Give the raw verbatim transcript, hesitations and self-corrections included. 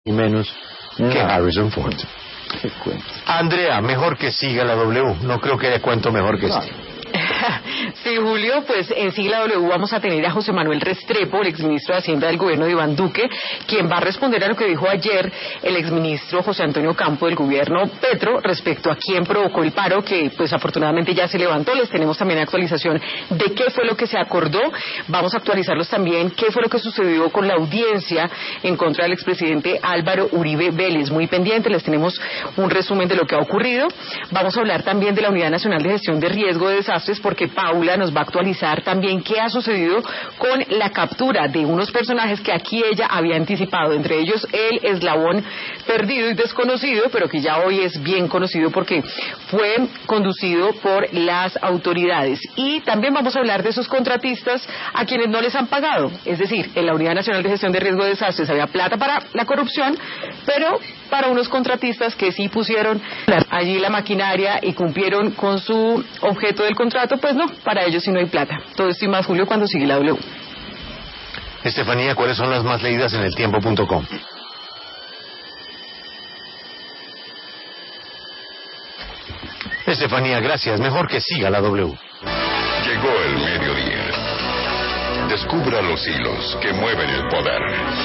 y menos que No. Harrison Ford. Qué cuento. Andrea, mejor que siga la W. No creo que haya cuento mejor que No. este. Sí, Julio, pues en sigla W vamos a tener a José Manuel Restrepo, el exministro de Hacienda del gobierno de Iván Duque, quien va a responder a lo que dijo ayer el exministro José Antonio Campo del gobierno Petro respecto a quién provocó el paro, que pues afortunadamente ya se levantó. Les tenemos también actualización de qué fue lo que se acordó. Vamos a actualizarlos también qué fue lo que sucedió con la audiencia en contra del expresidente Álvaro Uribe Vélez. Muy pendiente, les tenemos un resumen de lo que ha ocurrido. Vamos a hablar también de la Unidad Nacional de Gestión de Riesgo de Desastres, porque Paula nos va a actualizar también qué ha sucedido con la captura de unos personajes que aquí ella había anticipado, entre ellos el eslabón perdido y desconocido, pero que ya hoy es bien conocido porque fue conducido por las autoridades. Y también vamos a hablar de esos contratistas a quienes no les han pagado, es decir, en la Unidad Nacional de Gestión de Riesgo de Desastres había plata para la corrupción, pero para unos contratistas que sí pusieron allí la maquinaria y cumplieron con su objeto del contrato, pues no, para ellos sí no hay plata. Todo esto y más, Julio, cuando sigue la W. Estefanía, ¿cuáles son las más leídas en el tiempo punto com? Estefanía, gracias. Mejor que siga la W. Llegó el mediodía. Descubra los hilos que mueven el poder.